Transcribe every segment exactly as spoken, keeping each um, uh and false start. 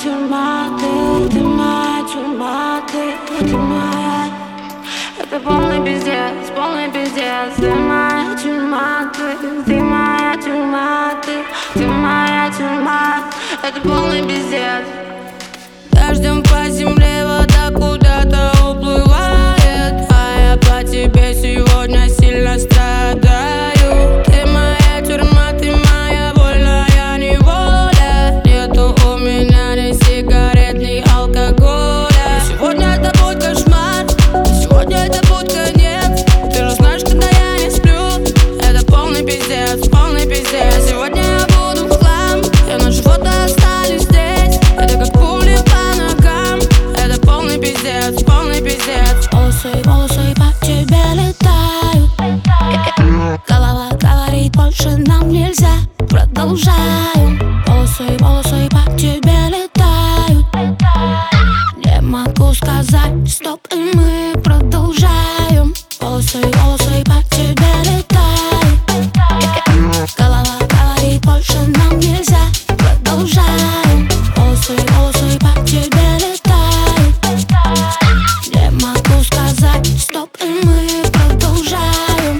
тюрьма, ты, ты моя тюрьма, ты, ты моя. Это полный пиздец, полный пиздец. Ты моя тюрьма, ты, ты моя тюрьма, ты, ты моя тюрьма. Это полный пиздец. Дождем по земле вода куда-то уплывает, а я по тебе сегодня сильно страдаю. Ты моя тюрьма, ты моя вольная неволя. Нету у меня ни сигарет, ни алкоголя. Сегодня это будет кошмар, сегодня это будет конец. Ты же знаешь, когда я не сплю, это полный пиздец, полный пиздец. Сегодня я буду в хлам, я на живота остались здесь. Это как пули по ногам, это полный пиздец, полный пиздец. Волосы, волосы по тебе летают. Голова говорит, больше нам нельзя. Продолжаем. Волосы, волосы по тебе летают. Не могу сказать стоп, и мы продолжаем. Волосы, волосы по тебе летают. Голова говорит, больше нам нельзя. Продолжаем. Волосы, волосы по тебе летают. Не могу сказать стоп, и мы продолжаем.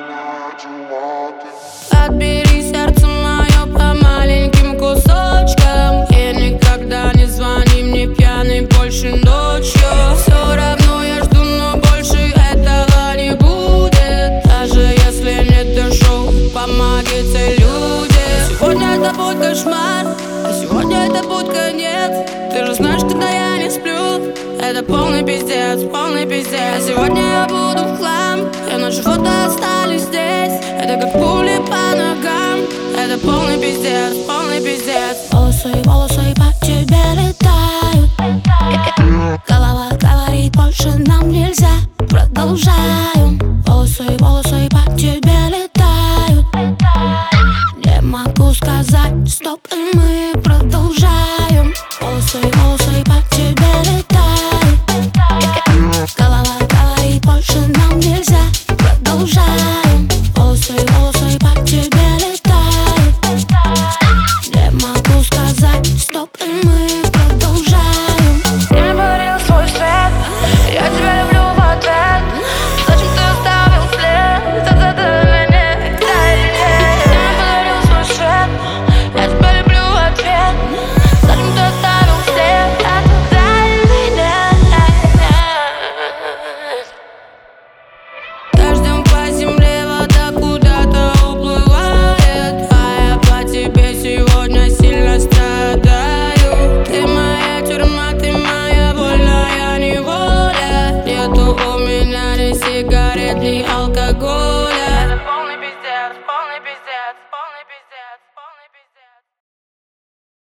Отбери сердце мое по маленьким кусочкам и никогда не звони мне пьяный больше ночью. Все равно я жду, но больше этого не будет. Даже если не дошу, помогите люди. Сегодня это будет кошмар, а сегодня это будет конец. Ты же знаешь, когда я не сплю, это полный пиздец, полный пиздец. Сегодня я буду в хлам, я на живота остались здесь. Это как пули по ногам, это полный пиздец, полный пиздец. Волосы, волосы по тебе летают. Голова говорит, больше нам нельзя. Продолжаем. Волосы, волосы по тебе летают. Не могу сказать стоп, и мы продолжаем. Волосы, волосы по тебе летают. Голова говорит, больше нам нельзя. Продолжаем. Волосы, волосы по тебе летают. Не могу сказать стоп, и мы продолжаем. Ты мне подарил свой свет, я тебя люблю в ответ. Зачем ты оставил след? Это ты меня, да или нет? Ты мне подарил свой свет, я тебя люблю в ответ. Зачем ты оставил след? Это да или нет? Дождем по земле вода куда-то уплывает, а я по тебе сегодня сильно страдаю. Ты моя тюрьма, ты моя вольная неволя. Нету у меня ни сигарет, ни алкоголя.